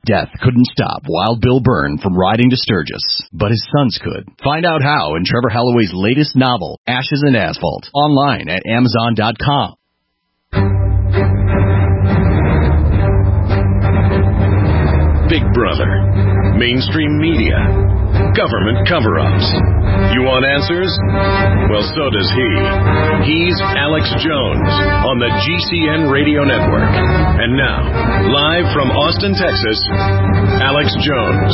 Death couldn't stop Wild Bill Byrne from riding to Sturgis, but his sons could. Find out how in Trevor Holloway's latest novel, Ashes and Asphalt, online at Amazon.com. Big Brother, mainstream media, government cover-ups. You want answers? Well, so does he. He's Alex Jones on the GCN Radio Network. And now, live from Austin, Texas, Alex Jones.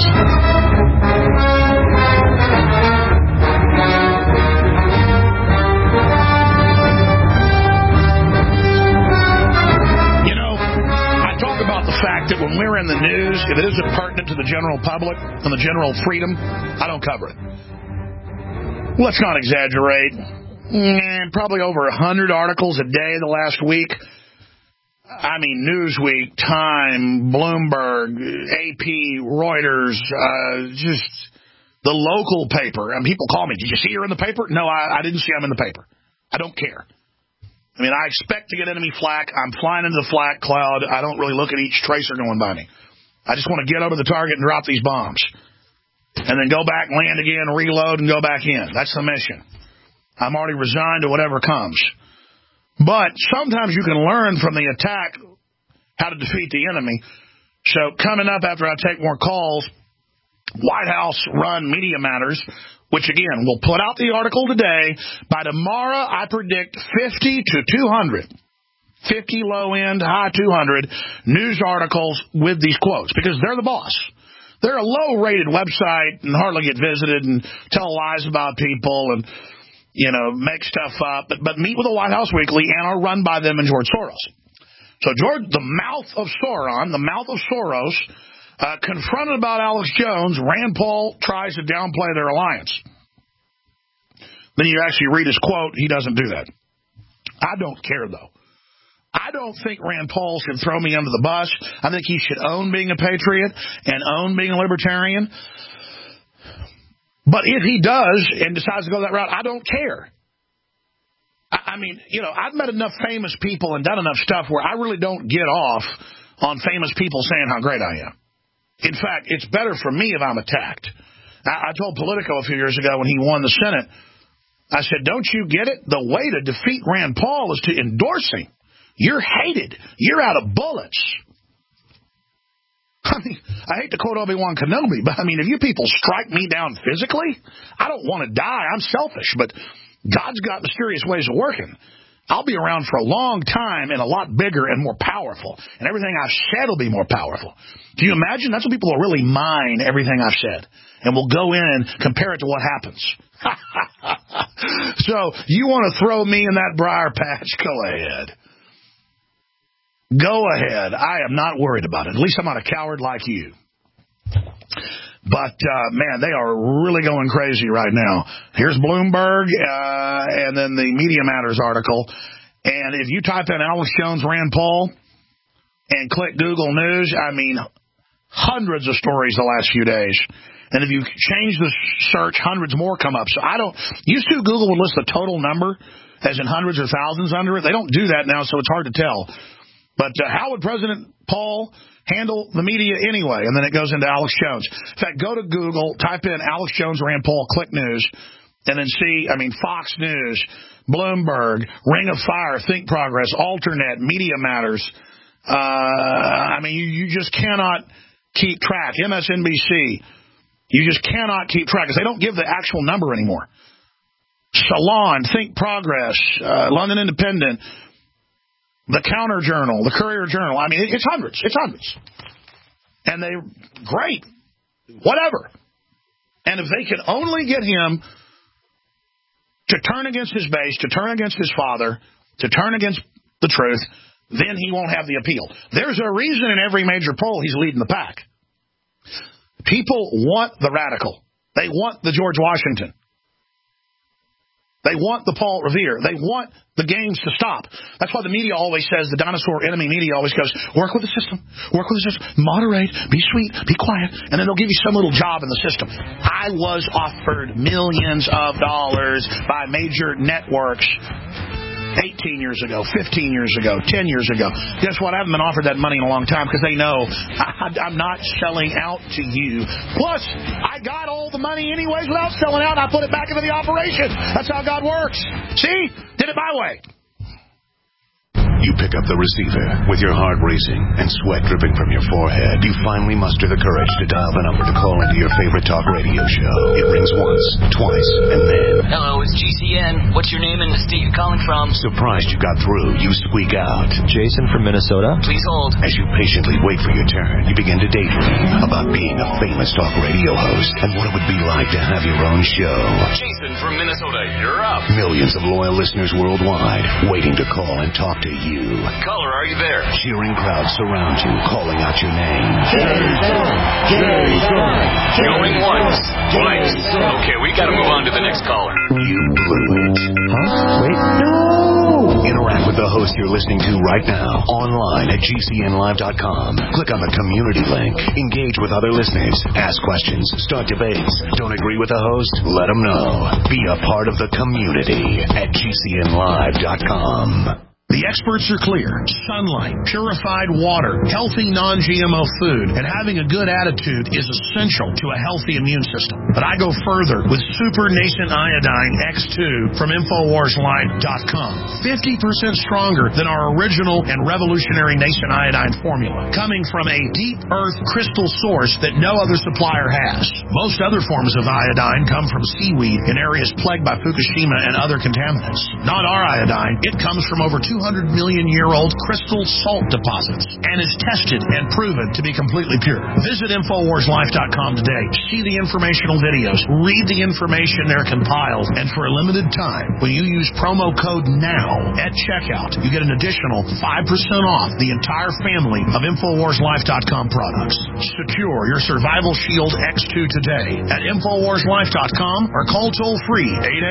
Fact that when we're in the news, if it isn't pertinent to the general public and the general freedom, I don't cover it. Let's not exaggerate. Probably over 100 articles a day the last week. I mean, Newsweek, Time, Bloomberg, AP, Reuters, just the local paper. And people call me, did you see her in the paper? No, I didn't see them in the paper. I don't care. I mean, I expect to get enemy flak. I'm flying into the flak cloud. I don't really look at each tracer going by me. I just want to get over the target and drop these bombs. And then go back, land again, reload, and go back in. That's the mission. I'm already resigned to whatever comes. But sometimes you can learn from the attack how to defeat the enemy. So coming up after I take more calls, White House run Media Matters, which, again, we'll put out the article today. By tomorrow, I predict 50 to 200, 50 low-end, high 200 news articles with these quotes, because they're the boss. They're a low-rated website and hardly get visited and tell lies about people and, you know, make stuff up, but meet with the White House Weekly and are run by them and George Soros. So George, the mouth of Sauron, the mouth of Soros, confronted about Alex Jones, Rand Paul tries to downplay their alliance. Then you actually read his quote, he doesn't do that. I don't care, though. I don't think Rand Paul should throw me under the bus. I think he should own being a patriot and own being a libertarian. But if he does and decides to go that route, I don't care. I mean, you know, I've met enough famous people and done enough stuff where I really don't get off on famous people saying how great I am. In fact, it's better for me if I'm attacked. I told Politico a few years ago when he won the Senate, I said, don't you get it? The way to defeat Rand Paul is to endorse him. You're hated. You're out of bullets. I mean, I hate to quote Obi-Wan Kenobi, but I mean, if you people strike me down physically, I don't want to die. I'm selfish, but God's got mysterious ways of working. I'll be around for a long time and a lot bigger and more powerful. And everything I've said will be more powerful. Can you imagine? That's what people will really mine everything I've said. And we'll go in and compare it to what happens. So, you want to throw me in that briar patch? Go ahead. Go ahead. I am not worried about it. At least I'm not a coward like you. But, man, they are really going crazy right now. Here's Bloomberg and then the Media Matters article. And if you type in Alex Jones, Rand Paul, and click Google News, I mean, hundreds of stories the last few days. And if you change the search, hundreds more come up. So used to Google would list the total number as in hundreds or thousands under it. They don't do that now, so it's hard to tell. But how would President Paul handle the media anyway? And then it goes into Alex Jones. In fact, go to Google, type in Alex Jones, Rand Paul, click news, and then see, I mean, Fox News, Bloomberg, Ring of Fire, Think Progress, Alternet, Media Matters. I mean, you just cannot keep track. MSNBC, you just cannot keep track because they don't give the actual number anymore. Salon, Think Progress, London Independent, the Counter Journal, the Courier Journal. I mean, it's hundreds. It's hundreds. And they're great. Whatever. And if they can only get him to turn against his base, to turn against his father, to turn against the truth, then he won't have the appeal. There's a reason in every major poll he's leading the pack. People want the radical. They want the George Washington. They want the Paul Revere. They want the games to stop. That's why the media always says, the dinosaur enemy media always goes, work with the system, moderate, be sweet, be quiet, and then they'll give you some little job in the system. I was offered millions of dollars by major networks 18 years ago, 15 years ago, 10 years ago. Guess what? I haven't been offered that money in a long time because they know I'm not selling out to you. Plus, I got all the money anyways without selling out. I put it back into the operation. That's how God works. See? Did it my way. You pick up the receiver with your heart racing and sweat dripping from your forehead. You finally muster the courage to dial the number to call into your favorite talk radio show. It rings once, twice, and then... Hello, it's GCN. What's your name and the state you're calling from? Surprised you got through, you squeak out. Jason from Minnesota. Please hold. As you patiently wait for your turn, you begin to daydream about being a famous talk radio host and what it would be like to have your own show. Jason from Minnesota, you're up. Millions of loyal listeners worldwide waiting to call and talk to you. Caller, are you there? Cheering crowds surround you, calling out your name. Jason! Going once, twice. Okay, we gotta move on to the next caller. You blew it. Huh? Wait. No! Interact with the host you're listening to right now, online at GCNlive.com. Click on the community link. Engage with other listeners. Ask questions. Start debates. Don't agree with the host? Let them know. Be a part of the community at GCNlive.com. The experts are clear. Sunlight, purified water, healthy non-GMO food, and having a good attitude is essential to a healthy immune system. But I go further with Super Nascent Iodine X2 from InfoWarsLife.com. 50% stronger than our original and revolutionary Nascent Iodine formula, coming from a deep earth crystal source that no other supplier has. Most other forms of iodine come from seaweed in areas plagued by Fukushima and other contaminants. Not our iodine. It comes from over 200 million-year-old crystal salt deposits and is tested and proven to be completely pure. Visit InfoWarsLife.com today. See the informational videos. Read the information they're compiled. And for a limited time, when you use promo code NOW at checkout, you get an additional 5% off the entire family of InfoWarsLife.com products. Secure your Survival Shield X2 today at InfoWarsLife.com or call toll-free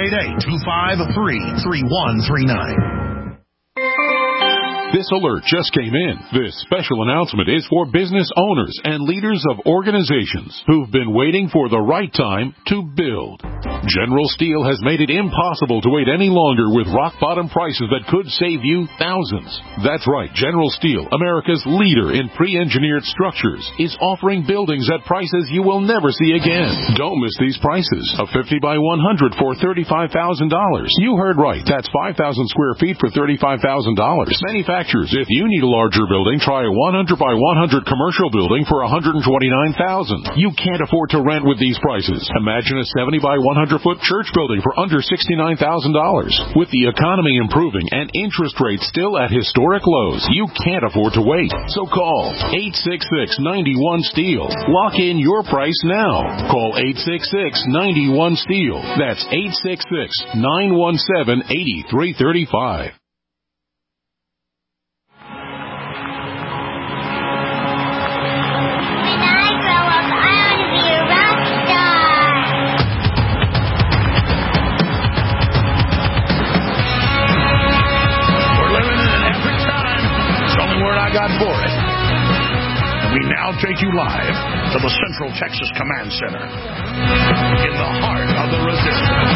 888-253-3139. This alert just came in. This special announcement is for business owners and leaders of organizations who've been waiting for the right time to build. General Steel has made it impossible to wait any longer with rock-bottom prices that could save you thousands. That's right. General Steel, America's leader in pre-engineered structures, is offering buildings at prices you will never see again. Don't miss these prices. A 50 by 100 for $35,000. You heard right. That's 5,000 square feet for $35,000. Manufacturers, if you need a larger building, try a 100 by 100 commercial building for $129,000. You can't afford to rent with these prices. Imagine a 70 by 100 foot church building for under $69,000. With the economy improving and interest rates still at historic lows, you can't afford to wait. So call 866-91-STEEL. Lock in your price now. Call 866-91-STEEL. That's 866-917-8335. God for it. And we now take you live to the Central Texas Command Center in the heart of the resistance.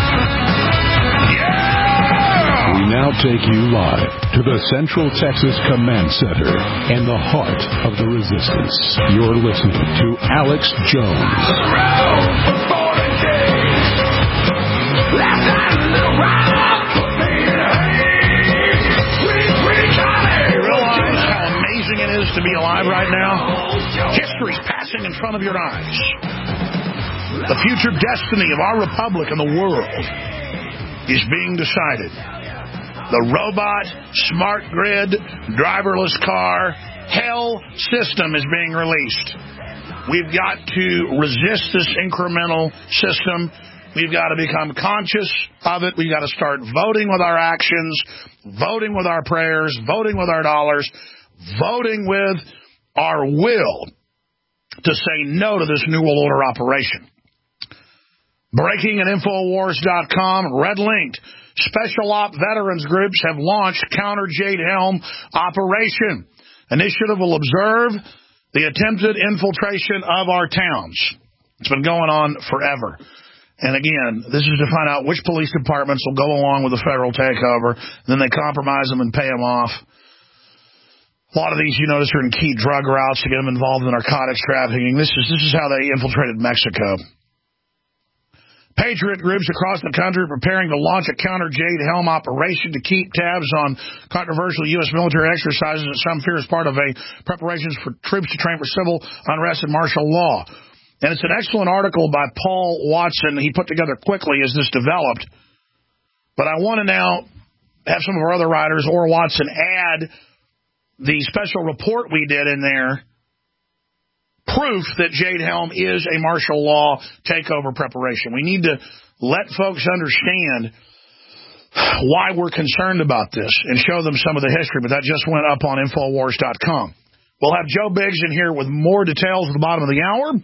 Yeah! We now take you live to the Central Texas Command Center in the heart of the resistance. You're listening to Alex Jones. Around 40 days. Last night a little rock put me in a haze. It is to be alive right now. History's passing in front of your eyes. The future destiny of our republic and the world is being decided. The robot, smart grid, driverless car, hell system is being released. We've got to resist this incremental system. We've got to become conscious of it. We've got to start voting with our actions, voting with our prayers, voting with our dollars, voting with our will to say no to this New World Order operation. Breaking at Infowars.com, red-linked, Special Op veterans groups have launched Counter Jade Helm Operation. Initiative will observe the attempted infiltration of our towns. It's been going on forever. And again, this is to find out which police departments will go along with the federal takeover. Then they compromise them and pay them off. A lot of these, you notice, are in key drug routes to get them involved in narcotics trafficking. This is how they infiltrated Mexico. Patriot groups across the country are preparing to launch a counter Jade Helm operation to keep tabs on controversial U.S. military exercises that some fear is part of preparations for troops to train for civil unrest and martial law. And it's an excellent article by Paul Watson he put together quickly as this developed. But I want to now have some of our other writers or Watson add the special report we did in there, proof that Jade Helm is a martial law takeover preparation. We need to let folks understand why we're concerned about this and show them some of the history, but that just went up on Infowars.com. We'll have Joe Biggs in here with more details at the bottom of the hour.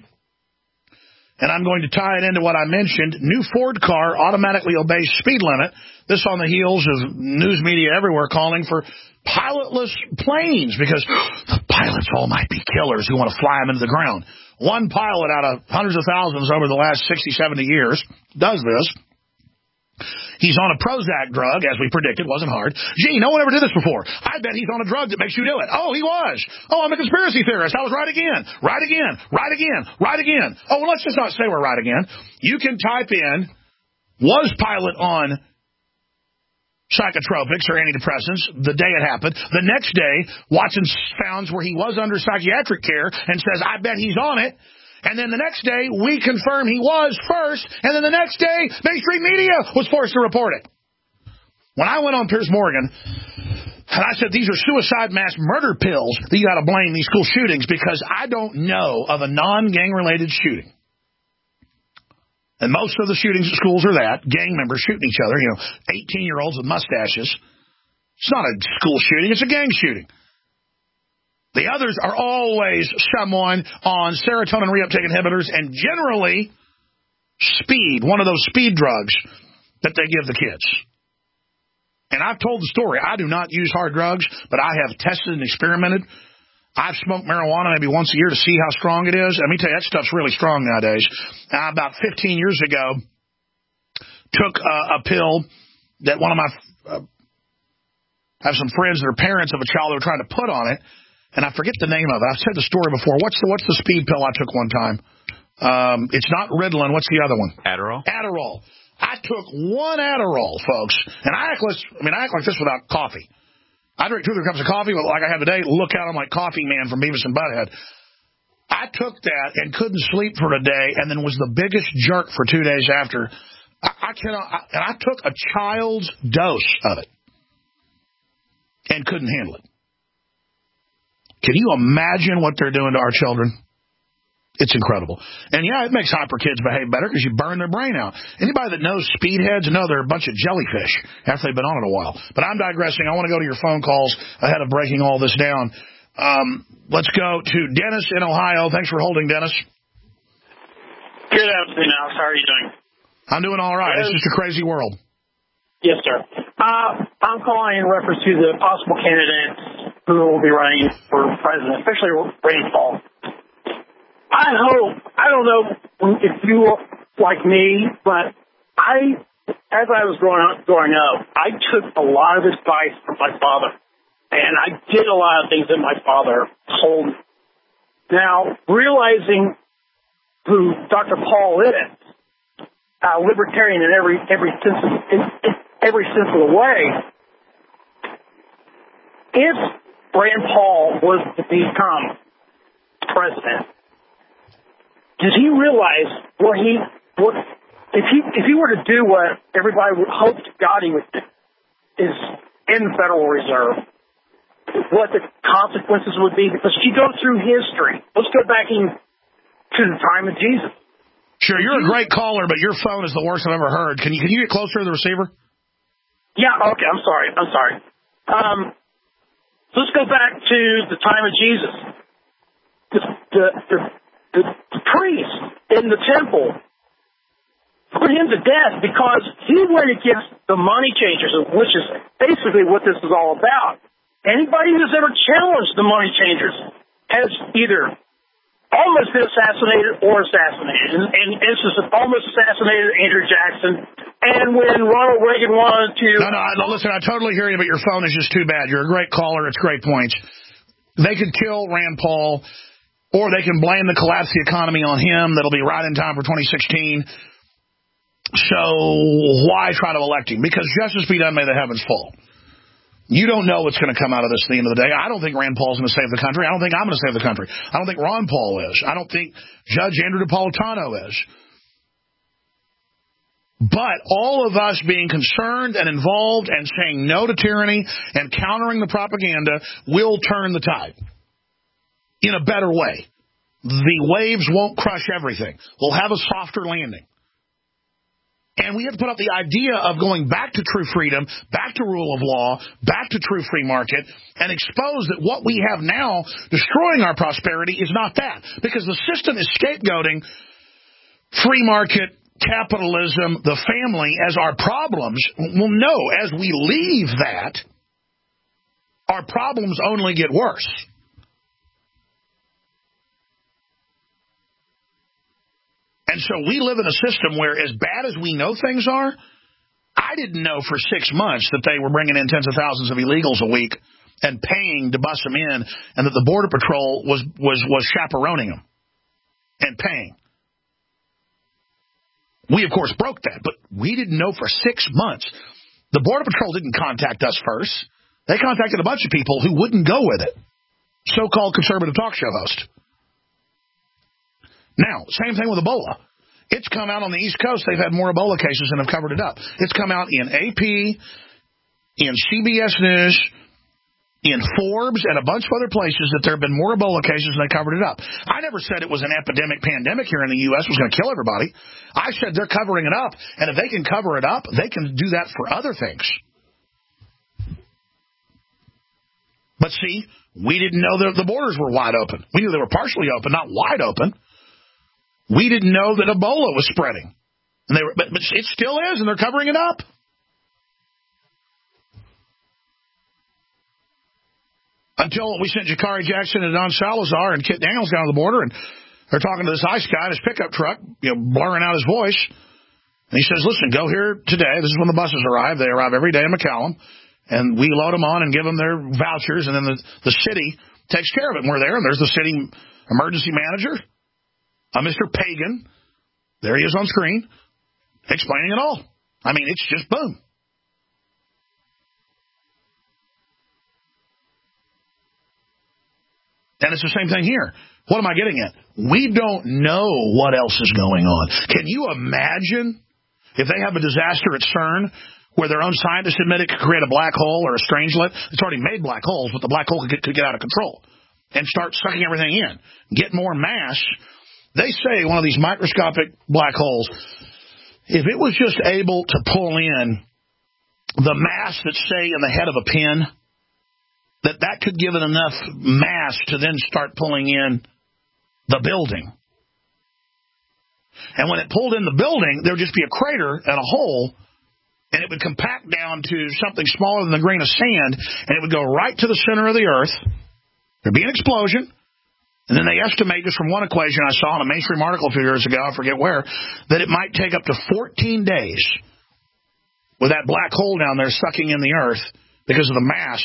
And I'm going to tie it into what I mentioned. New Ford car automatically obeys speed limit. This on the heels of news media everywhere calling for pilotless planes because the pilots all might be killers who want to fly them into the ground. One pilot out of hundreds of thousands over the last 60, 70 years does this. He's on a Prozac drug, as we predicted. Wasn't hard. Gee, no one ever did this before. I bet he's on a drug that makes you do it. Oh, he was. Oh, I'm a conspiracy theorist. I was right again. Right again. Right again. Right again. Oh, well, let's just not say we're right again. You can type in, was pilot on psychotropics or antidepressants the day it happened. The next day, Watson found where he was under psychiatric care and says, I bet he's on it. And then the next day, we confirm he was first. And then the next day, mainstream media was forced to report it. When I went on Piers Morgan, and I said, these are suicide mass murder pills that you got to blame these school shootings because I don't know of a non-gang related shooting. And most of the shootings at schools are that. Gang members shooting each other, 18-year-olds with mustaches. It's not a school shooting, it's a gang shooting. The others are always someone on serotonin reuptake inhibitors and generally speed, one of those speed drugs that they give the kids. And I've told the story. I do not use hard drugs, but I have tested and experimented. I've smoked marijuana maybe once a year to see how strong it is. Let me tell you, that stuff's really strong nowadays. About 15 years ago, took a pill that one of my I have some friends that are parents of a child that were trying to put on it. And I forget the name of it. I've said the story before. What's the speed pill I took one time? It's not Ritalin. What's the other one? Adderall. I took one Adderall, folks, and I act like this without coffee. I drink 2 or 3 cups of coffee like I have today. Look out, I'm like Coffee Man from Beavis and Butthead. I took that and couldn't sleep for a day, and then was the biggest jerk for 2 days after. And I took a child's dose of it and couldn't handle it. Can you imagine what they're doing to our children? It's incredible. And, yeah, it makes hyper kids behave better because you burn their brain out. Anybody that knows speedheads know they're a bunch of jellyfish after they've been on it a while. But I'm digressing. I want to go to your phone calls ahead of breaking all this down. Let's go to Dennis in Ohio. Thanks for holding, Dennis. Good afternoon, Alex. How are you doing? I'm doing all right. It's just a crazy world. Yes, sir. I'm calling in reference to the possible candidates who will be running for president, especially Rand Paul. I don't know if you are like me, but as I was growing up, I took a lot of advice from my father, and I did a lot of things that my father told me. Now, realizing who Dr. Paul is, libertarian in every sense of the way, if Rand Paul was to become president, does he realize if he were to do what everybody would hope to God he would do, is in the Federal Reserve, what the consequences would be? Because if you go through history, let's go back to the time of Jesus. Sure, you're a great caller, but your phone is the worst I've ever heard. Can you get closer to the receiver? Yeah, okay, I'm sorry. Let's go back to the time of Jesus. The priest in the temple put him to death because he went against the money changers, which is basically what this is all about. Anybody who's ever challenged the money changers has either almost been assassinated or assassinated. In instances, almost assassinated Andrew Jackson. And when Ronald Reagan wanted to... No, listen, I totally hear you, but your phone is just too bad. You're a great caller. It's great points. They could kill Rand Paul, or they can blame the collapse of the economy on him. That'll be right in time for 2016. So why try to elect him? Because justice be done, may the heavens fall. You don't know what's going to come out of this at the end of the day. I don't think Rand Paul's going to save the country. I don't think I'm going to save the country. I don't think Ron Paul is. I don't think Judge Andrew Napolitano is. But all of us being concerned and involved and saying no to tyranny and countering the propaganda will turn the tide in a better way. The waves won't crush everything. We'll have a softer landing. And we have to put up the idea of going back to true freedom, back to rule of law, back to true free market, and expose that what we have now destroying our prosperity is not that. Because the system is scapegoating free market, capitalism, the family as our problems. Well, no, as we leave that, our problems only get worse. And so we live in a system where, as bad as we know things are, I didn't know for 6 months that they were bringing in tens of thousands of illegals a week and paying to bus them in, and that the Border Patrol was chaperoning them and paying. We, of course, broke that, but we didn't know for 6 months. The Border Patrol didn't contact us first. They contacted a bunch of people who wouldn't go with it. So-called conservative talk show host. Now, same thing with Ebola. It's come out on the East Coast. They've had more Ebola cases and have covered it up. It's come out in AP, in CBS News, in Forbes, and a bunch of other places that there have been more Ebola cases and they covered it up. I never said it was an epidemic pandemic here in the U.S. was going to kill everybody. I said they're covering it up, and if they can cover it up, they can do that for other things. But see, we didn't know that the borders were wide open. We knew they were partially open, not wide open. We didn't know that Ebola was spreading. And they were, but it still is, and they're covering it up. Until we sent Jakari Jackson and Don Salazar and Kit Daniels down to the border, and they're talking to this ICE guy in his pickup truck, blurring out his voice. And he says, listen, go here today. This is when the buses arrive. They arrive every day in McAllen. And we load them on and give them their vouchers, and then the city takes care of it. And we're there, and there's the city emergency manager, Mr. Pagan. There he is on screen, explaining it all. I mean, it's just boom. And it's the same thing here. What am I getting at? We don't know what else is going on. Can you imagine if they have a disaster at CERN where their own scientists admit it could create a black hole or a strangelet? It's already made black holes, but the black hole could get out of control and start sucking everything in, get more mass. They say one of these microscopic black holes, if it was just able to pull in the mass that's, say, in the head of a pin, that could give it enough mass to then start pulling in the building. And when it pulled in the building, there would just be a crater and a hole, and it would compact down to something smaller than a grain of sand, and it would go right to the center of the earth. There'd be an explosion. And then they estimate, just from one equation I saw in a mainstream article a few years ago, I forget where, that it might take up to 14 days with that black hole down there sucking in the earth because of the mass.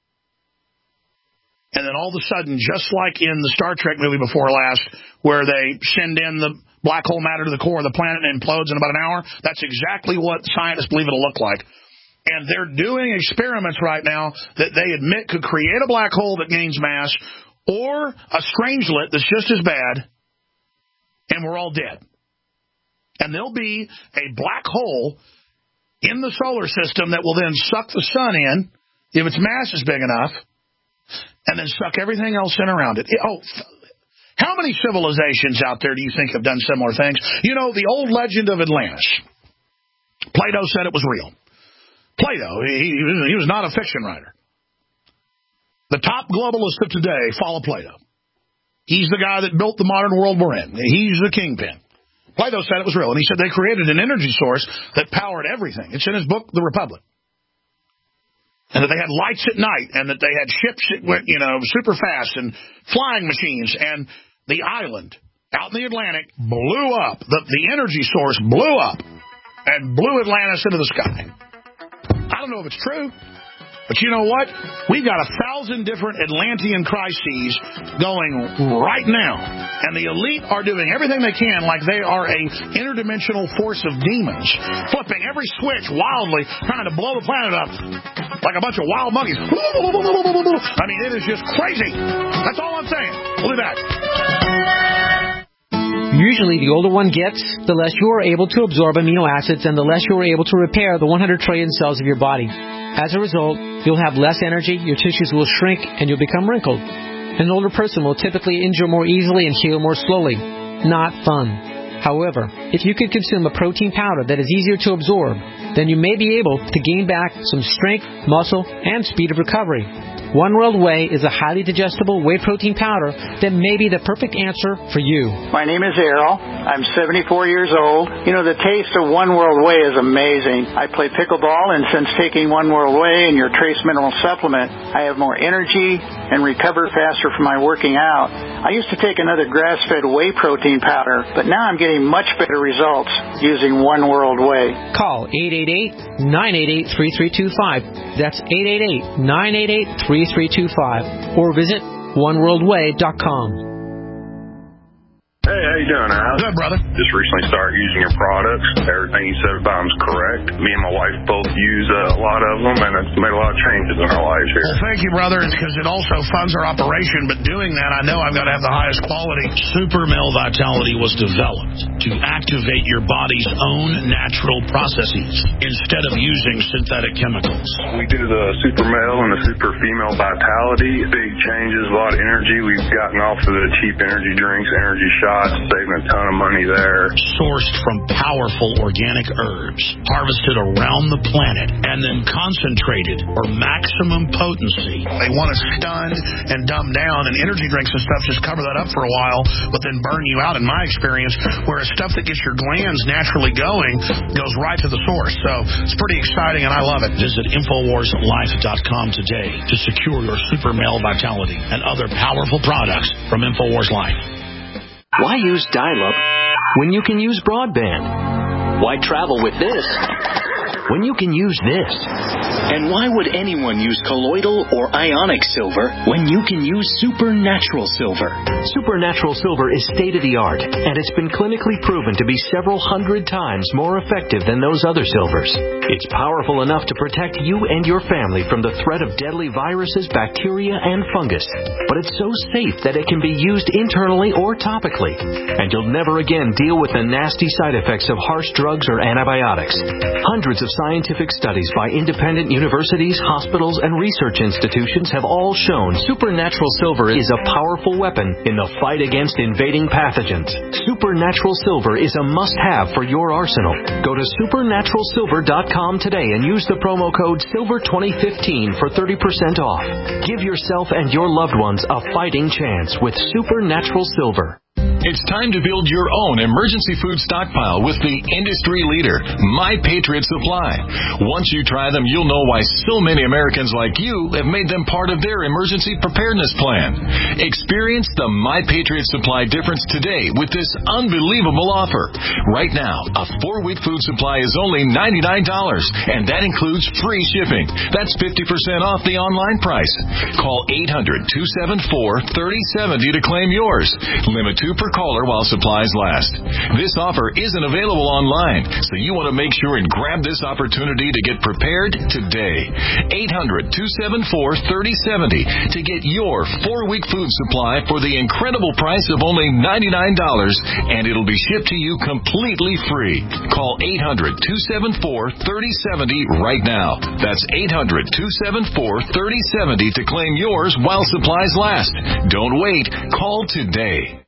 And then all of a sudden, just like in the Star Trek movie before last, where they send in the black hole matter to the core of the planet and implodes in about an hour, that's exactly what scientists believe it'll look like. And they're doing experiments right now that they admit could create a black hole that gains mass, or a strangelet that's just as bad, and we're all dead. And there'll be a black hole in the solar system that will then suck the sun in, if its mass is big enough, and then suck everything else in around it. How many civilizations out there do you think have done similar things? You know, the old legend of Atlantis. Plato said it was real. Plato, he was not a fiction writer. The top globalists of today follow Plato. He's the guy that built the modern world we're in. He's the kingpin. Plato said it was real, and he said they created an energy source that powered everything. It's in his book, The Republic. And that they had lights at night, and that they had ships that went, super fast, and flying machines, and the island out in the Atlantic blew up. The energy source blew up and blew Atlantis into the sky. I don't know if it's true, but you know what? We've got 1,000 different Atlantean crises going right now, and the elite are doing everything they can like they are a interdimensional force of demons, flipping every switch wildly, trying to blow the planet up like a bunch of wild monkeys. I mean, it is just crazy. That's all I'm saying. We'll be back. Usually, the older one gets, the less you are able to absorb amino acids and the less you are able to repair the 100 trillion cells of your body. As a result, you'll have less energy, your tissues will shrink, and you'll become wrinkled. An older person will typically injure more easily and heal more slowly. Not fun. However, if you could consume a protein powder that is easier to absorb, then you may be able to gain back some strength, muscle, and speed of recovery. One World Whey is a highly digestible whey protein powder that may be the perfect answer for you. My name is Errol. I'm 74 years old. You know, the taste of One World Whey is amazing. I play pickleball, and since taking One World Whey and your trace mineral supplement, I have more energy and recover faster from my working out. I used to take another grass-fed whey protein powder, but now I'm getting much better results using One World Whey. Call 888-988-3325. That's 888-988-3325. Or visit oneworldwhey.com. Hey, how you doing, Al? Good, brother. Just recently started using your products. Everything you said about them is correct. Me and my wife both use a lot of them, and it's made a lot of changes in our lives here. Well, thank you, brother. It's because it also funds our operation, but doing that, I know I've got to have the highest quality. Super Male Vitality was developed to activate your body's own natural processes instead of using synthetic chemicals. We do the Super Male and the Super Female Vitality. Big changes, a lot of energy. We've gotten off of the cheap energy drinks, energy shots. Saving a ton of money there. Sourced from powerful organic herbs, harvested around the planet, and then concentrated for maximum potency. They want to stun and dumb down, and energy drinks and stuff just cover that up for a while, but then burn you out, in my experience, whereas stuff that gets your glands naturally going goes right to the source. So it's pretty exciting, and I love it. Visit InfoWarsLife.com today to secure your Super Male Vitality and other powerful products from InfoWars Life. Why use dial-up when you can use broadband? Why travel with this when you can use this? And why would anyone use colloidal or ionic silver when you can use supernatural silver? Supernatural silver is state-of-the-art, and it's been clinically proven to be several hundred times more effective than those other silvers. It's powerful enough to protect you and your family from the threat of deadly viruses, bacteria, and fungus. But it's so safe that it can be used internally or topically. And you'll never again deal with the nasty side effects of harsh drugs or antibiotics. Hundreds of scientific studies by independent universities, hospitals, and research institutions have all shown supernatural silver is a powerful weapon in the fight against invading pathogens. Supernatural silver is a must-have for your arsenal. Go to supernaturalsilver.com today and use the promo code SILVER2015 for 30% off. Give yourself and your loved ones a fighting chance with Supernatural Silver. It's time to build your own emergency food stockpile with the industry leader, My Patriot Supply. Once you try them, you'll know why so many Americans like you have made them part of their emergency preparedness plan. Experience the My Patriot Supply difference today with this unbelievable offer. Right now, a 4-week food supply is only $99, and that includes free shipping. That's 50% off the online price. Call 800-274-3070 to claim yours. Limit 2 per caller while supplies last. This offer isn't available online, so you want to make sure and grab this opportunity to get prepared today. 800-274-3070 to get your 4-week food supply for the incredible price of only $99, and it'll be shipped to you completely free. Call 800-274-3070 right now. That's 800-274-3070 to claim yours while supplies last. Don't wait. Call today.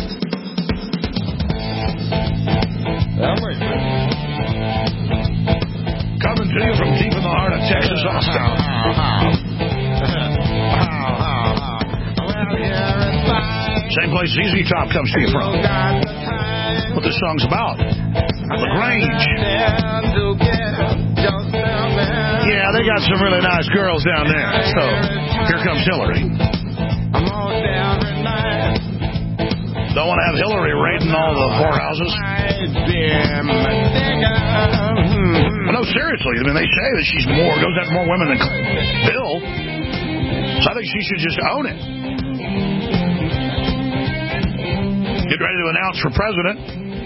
Coming to you from deep in the heart of Texas, Austin. Same place ZZ Top comes to you from. What this song's about. LaGrange. Yeah, they got some really nice girls down there. So, here comes Hillary. Don't want to have Hillary raiding all the whorehouses. But no, seriously. I mean, they say that she's goes after more women than Bill. So I think she should just own it. Get ready to announce for president.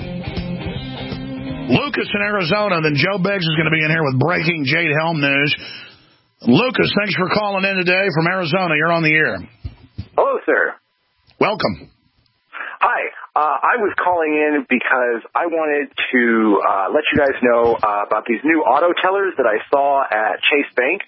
Lucas in Arizona. Then Joe Biggs is going to be in here with breaking Jade Helm news. Lucas, thanks for calling in today from Arizona. You're on the air. Hello, sir. Welcome. Hi. I was calling in because I wanted to let you guys know about these new auto tellers that I saw at Chase Bank.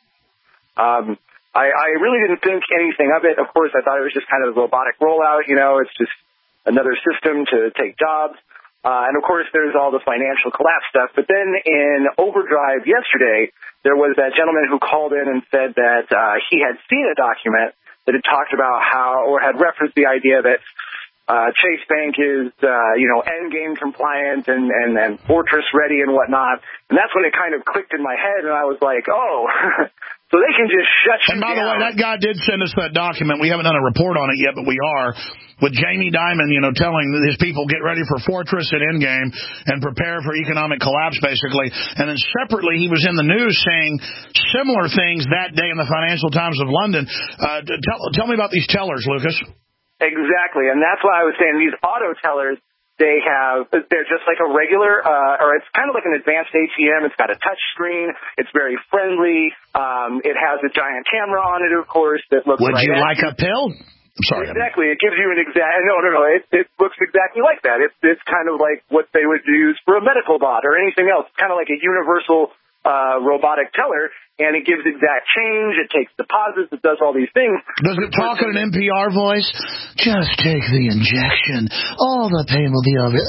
I really didn't think anything of it. Of course, I thought it was just kind of a robotic rollout. You know, it's just another system to take jobs. And, of course, there's all the financial collapse stuff. But then in Overdrive yesterday, there was that gentleman who called in and said that he had seen a document that had talked about how, or had referenced the idea that Chase Bank is, endgame compliant and fortress ready and whatnot. And that's when it kind of clicked in my head, and I was like, oh, so they can just shut you down. And by the way, that guy did send us that document. We haven't done a report on it yet, but we are. With Jamie Dimon, telling his people, get ready for Fortress and Endgame and prepare for economic collapse, basically. And then separately, he was in the news saying similar things that day in the Financial Times of London. Tell me about these tellers, Lucas. Exactly, and that's why I was saying these auto tellers, they're just like a regular, or it's kind of like an advanced ATM. It's got a touch screen. It's very friendly. It has a giant camera on it, of course, that looks Would you like a pill? I'm sorry. Exactly. It gives you an exact... No. It looks exactly like that. It's kind of like what they would use for a medical bot or anything else. It's kind of like a universal robotic teller, and it gives exact change. It takes deposits. It does all these things. Does it talk in an NPR voice? Just take the injection. All the pain will be over.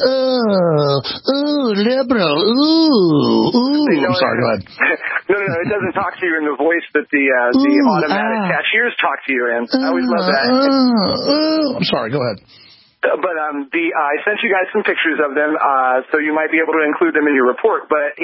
Ooh, liberal. Ooh. I'm sorry, go ahead. No. It doesn't talk to you in the voice that the automatic cashiers talk to you in. I always love that. I'm sorry, go ahead. But I sent you guys some pictures of them, so you might be able to include them in your report. But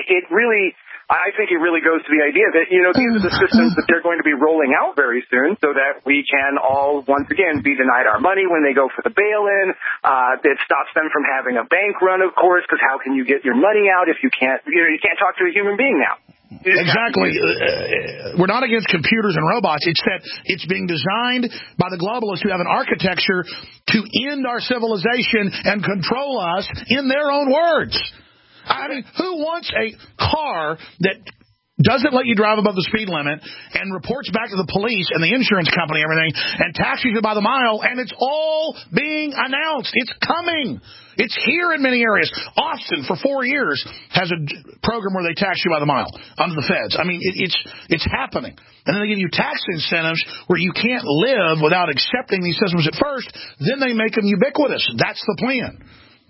I think it really goes to the idea that, these are the systems that they're going to be rolling out very soon so that we can all, once again, be denied our money when they go for the bail-in. It stops them from having a bank run, of course, because how can you get your money out if you can't talk to a human being now? Exactly. We're not against computers and robots. It's that it's being designed by the globalists who have an architecture to end our civilization and control us in their own words. I mean, who wants a car that doesn't let you drive above the speed limit and reports back to the police and the insurance company and everything and taxes you by the mile, and it's all being announced? It's coming. It's here in many areas. Austin, for 4 years, has a program where they tax you by the mile under the feds. I mean, it's happening. And then they give you tax incentives where you can't live without accepting these systems at first. Then they make them ubiquitous. That's the plan.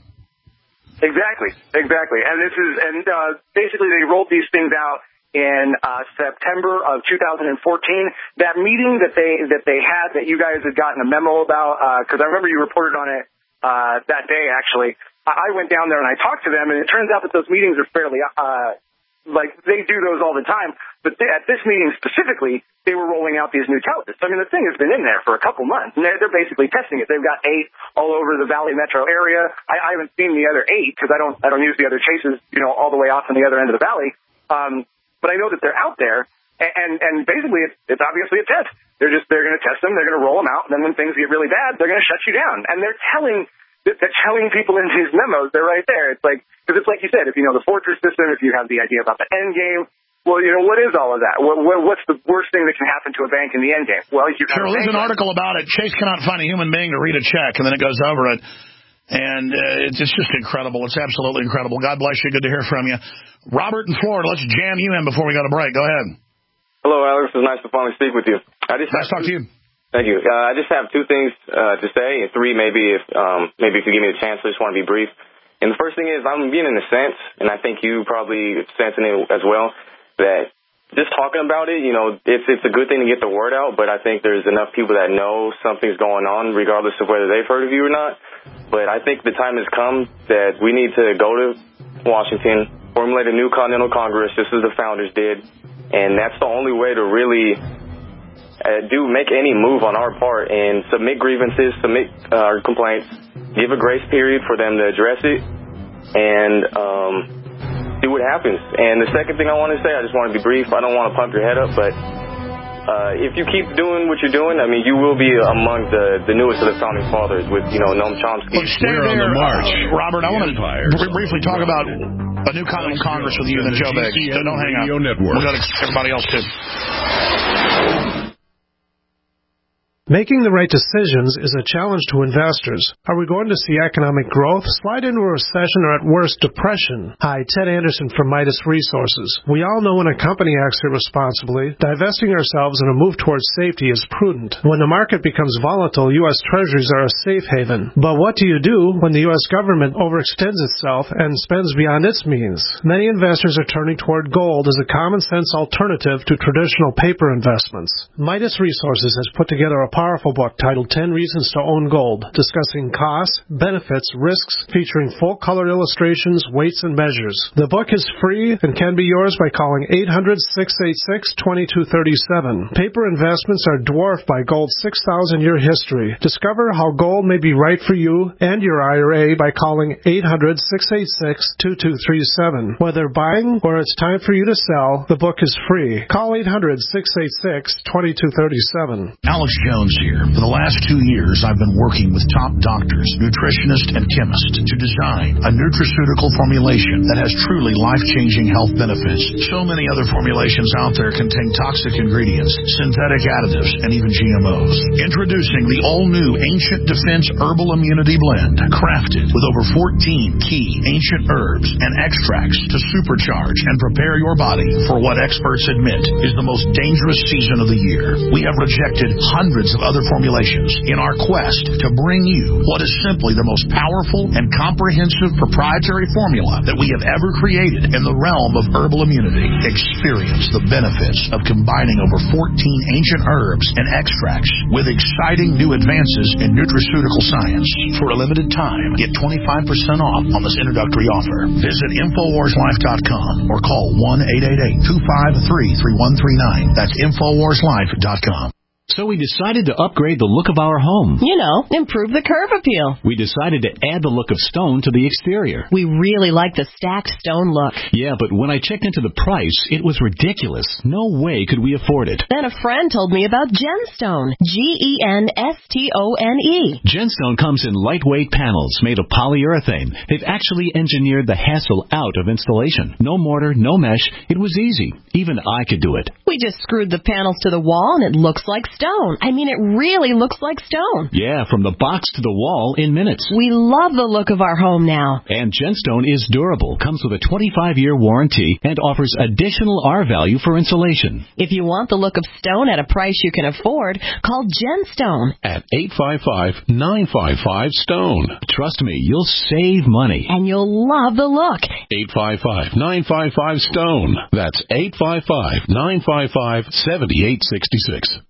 Exactly. And basically they rolled these things out in September of 2014. That meeting that they had, that you guys had gotten a memo about, because I remember you reported on it that day, actually. I went down there and I talked to them, and it turns out that those meetings are fairly they do those all the time. But at this meeting specifically, they were rolling out these new tellers. I mean, the thing has been in there for a couple months, and they're basically testing it. They've got 8 all over the Valley metro area. I haven't seen the other 8 because I don't use the other chases, all the way off on the other end of the valley. But I know that they're out there, and basically it's obviously a test. They're going to test them. They're going to roll them out, and then when things get really bad, they're going to shut you down. And they're telling people in these memos. They're right there. It's like, because it's like you said, if you know the Fortress system, if you have the idea about the end game, well, what is all of that? What's the worst thing that can happen to a bank in the end game? Well, there's an article about it. Chase cannot find a human being to read a check, and then it goes over it. And it's just incredible. It's absolutely incredible. God bless you. Good to hear from you. Robert in Florida, let's jam you in before we go to break. Go ahead. Hello, Alex. It's nice to finally speak with you. Nice to talk to you. Thank you. I just have 2 things to say, and 3 maybe if you give me a chance. I just want to be brief. And the first thing is I'm getting a sense, and I think you probably sensing it as well, that just talking about it, it's a good thing to get the word out, but I think there's enough people that know something's going on regardless of whether they've heard of you or not. But I think the time has come that we need to go to Washington, formulate a new Continental Congress, just as the founders did, and that's the only way to really make any move on our part and submit grievances, submit our complaints, give a grace period for them to address it and see what happens. And the second thing I want to say, I just want to be brief. I don't want to pump your head up, but if you keep doing what you're doing, I mean, you will be among the newest of the founding fathers with, Noam Chomsky. Well, stay there, on the march. Robert, I want to briefly talk about a new Continental Congress with you and Joe Biggs. So don't hang up. We'll go to everybody else, too. Making the right decisions is a challenge to investors. Are we going to see economic growth, slide into a recession, or at worst, depression? Hi, Ted Anderson from Midas Resources. We all know when a company acts irresponsibly, divesting ourselves in a move towards safety is prudent. When the market becomes volatile, U.S. Treasuries are a safe haven. But what do you do when the U.S. government overextends itself and spends beyond its means? Many investors are turning toward gold as a common-sense alternative to traditional paper investments. Midas Resources has put together a powerful book titled 10 Reasons to Own Gold, discussing costs, benefits, risks, featuring full-color illustrations, weights, and measures. The book is free and can be yours by calling 800-686-2237. Paper investments are dwarfed by gold's 6,000-year history. Discover how gold may be right for you and your IRA by calling 800-686-2237. Whether buying or it's time for you to sell, the book is free. Call 800-686-2237. Alex Jones here. For the last 2 years, I've been working with top doctors, nutritionists, and chemists to design a nutraceutical formulation that has truly life-changing health benefits. So many other formulations out there contain toxic ingredients, synthetic additives, and even GMOs. Introducing the all-new Ancient Defense Herbal Immunity Blend, crafted with over 14 key ancient herbs and extracts to supercharge and prepare your body for what experts admit is the most dangerous season of the year. We have rejected hundreds of other formulations in our quest to bring you what is simply the most powerful and comprehensive proprietary formula that we have ever created in the realm of herbal immunity. Experience the benefits of combining over 14 ancient herbs and extracts with exciting new advances in nutraceutical science. For a limited time, get 25% off on this introductory offer. Visit InfoWarsLife.com or call 1-888-253-3139. That's InfoWarsLife.com. So we decided to upgrade the look of our home. Improve the curb appeal. We decided to add the look of stone to the exterior. We really like the stacked stone look. Yeah, but when I checked into the price, it was ridiculous. No way could we afford it. Then a friend told me about Genstone. Genstone. Genstone comes in lightweight panels made of polyurethane. They've actually engineered the hassle out of installation. No mortar, no mesh. It was easy. Even I could do it. We just screwed the panels to the wall and it looks like stone. I mean, it really looks like stone. Yeah, from the box to the wall in minutes. We love the look of our home now. And Genstone is durable, comes with a 25-year warranty, and offers additional R-value for insulation. If you want the look of stone at a price you can afford, call Genstone. At 855-955-STONE. Trust me, you'll save money. And you'll love the look. 855-955-STONE. That's 855-955-7866.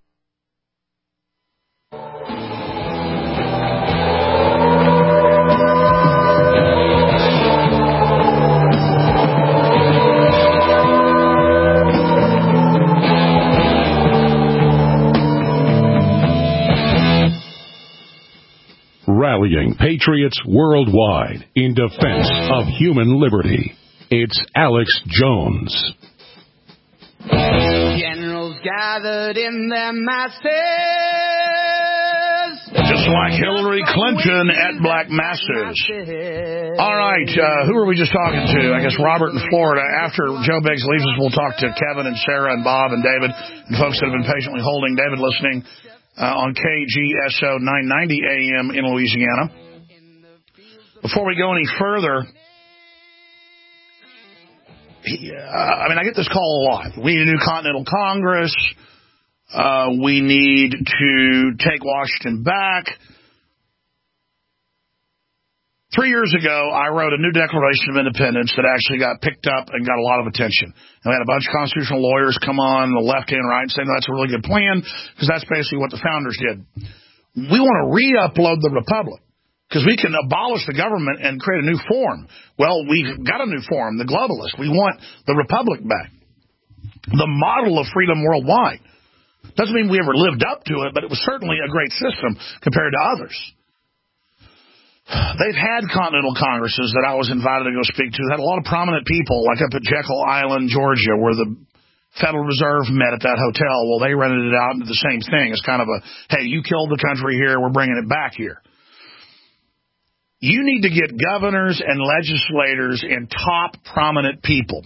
Rallying patriots worldwide in defense of human liberty. It's Alex Jones. Generals gathered in their masses. Just like Hillary Clinton at black masses. All right, who are we just talking to? I guess Robert in Florida. After Joe Biggs leaves us, we'll talk to Kevin and Sarah and Bob and David and folks that have been patiently holding. David listening on KGSO 990 AM in Louisiana. Before we go any further, I get this call a lot. We need a new Continental Congress. We need to take Washington back. 3 years ago, I wrote a new Declaration of Independence that actually got picked up and got a lot of attention. And we had a bunch of constitutional lawyers come on the left and right saying that's a really good plan because that's basically what the founders did. We want to re-upload the Republic because we can abolish the government and create a new form. Well, we've got a new form, the globalist. We want the Republic back, the model of freedom worldwide. Doesn't mean we ever lived up to it, but it was certainly a great system compared to others. They've had Continental Congresses that I was invited to go speak to. Had a lot of prominent people, like up at Jekyll Island, Georgia, where the Federal Reserve met at that hotel. Well, they rented it out into the same thing. It's kind of a, hey, you killed the country here, we're bringing it back here. You need to get governors and legislators and top prominent people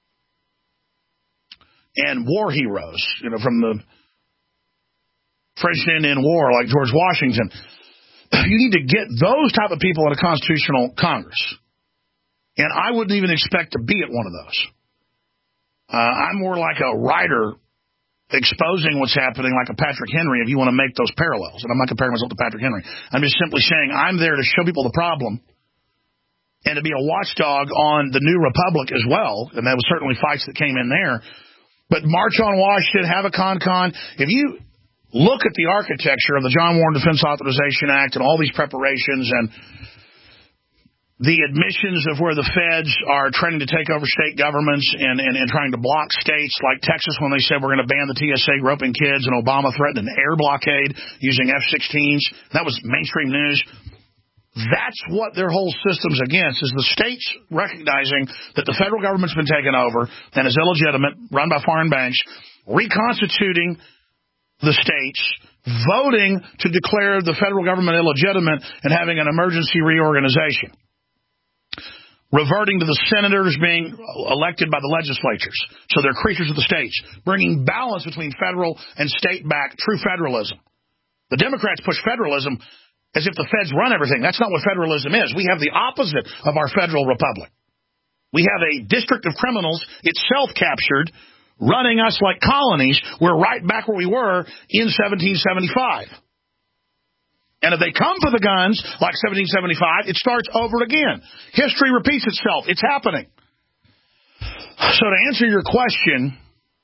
and war heroes, from the French and Indian War, like George Washington. You need to get those type of people in a constitutional Congress. And I wouldn't even expect to be at one of those. I'm more like a writer exposing what's happening, like a Patrick Henry, if you want to make those parallels. And I'm not comparing myself to Patrick Henry. I'm just simply saying I'm there to show people the problem and to be a watchdog on the New Republic as well. And there was certainly fights that came in there. But March on Washington, have a con. If you look at the architecture of the John Warren Defense Authorization Act and all these preparations and the admissions of where the feds are trying to take over state governments and trying to block states like Texas when they said we're going to ban the TSA groping kids, and Obama threatened an air blockade using F-16s. That was mainstream news. That's what their whole system's against, is the states recognizing that the federal government's been taken over and is illegitimate, run by foreign banks, reconstituting the states, voting to declare the federal government illegitimate and having an emergency reorganization. Reverting to the senators being elected by the legislatures. So they're creatures of the states. Bringing balance between federal and state-backed true federalism. The Democrats push federalism as if the feds run everything. That's not what federalism is. We have the opposite of our federal republic. We have a district of criminals, itself captured, running us like colonies. We're right back where we were in 1775. And if they come for the guns like 1775, it starts over again. History repeats itself. It's happening. So to answer your question,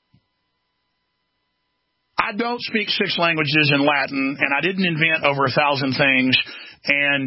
I don't speak 6 languages in Latin, and I didn't invent over 1,000 things, and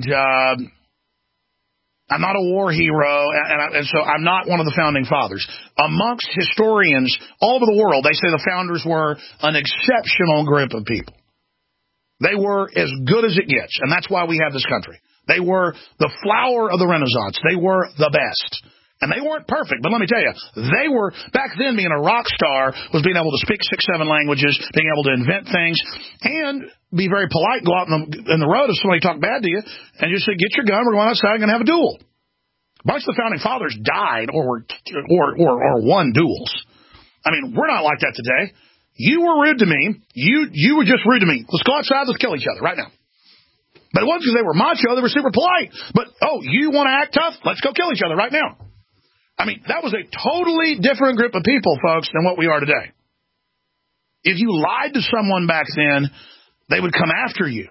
I'm not a war hero, and so I'm not one of the founding fathers. Amongst historians all over the world, they say the founders were an exceptional group of people. They were as good as it gets, and that's why we have this country. They were the flower of the Renaissance. They were the best. And they weren't perfect, but let me tell you, they were, back then being a rock star was being able to speak 6, 7 languages, being able to invent things, and be very polite, go out in the road if somebody talked bad to you, and just say, get your gun, we're going outside and going to have a duel. A bunch of the founding fathers died or won duels. I mean, we're not like that today. You were rude to me. You were just rude to me. Let's go outside. Let's kill each other right now. But it wasn't because they were macho. They were super polite. But, you want to act tough? Let's go kill each other right now. I mean, that was a totally different group of people, folks, than what we are today. If you lied to someone back then, they would come after you.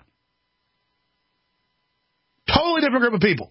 Totally different group of people.